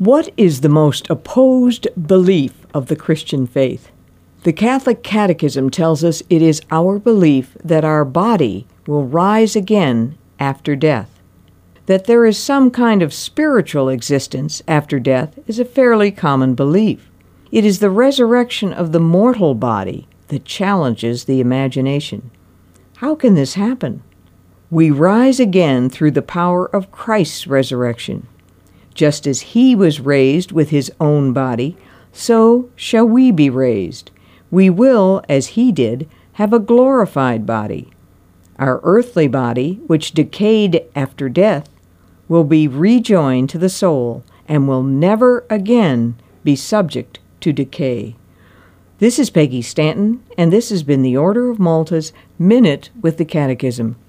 What is the most opposed belief of the Christian faith? The Catholic Catechism tells us it is our belief that our body will rise again after death. That there is some kind of spiritual existence after death is a fairly common belief. It is the resurrection of the mortal body that challenges the imagination. How can this happen? We rise again through the power of Christ's resurrection. Just as he was raised with his own body, so shall we be raised. We will, as he did, have a glorified body. Our earthly body, which decayed after death, will be rejoined to the soul and will never again be subject to decay. This is Peggy Stanton, and this has been the Order of Malta's Minute with the Catechism.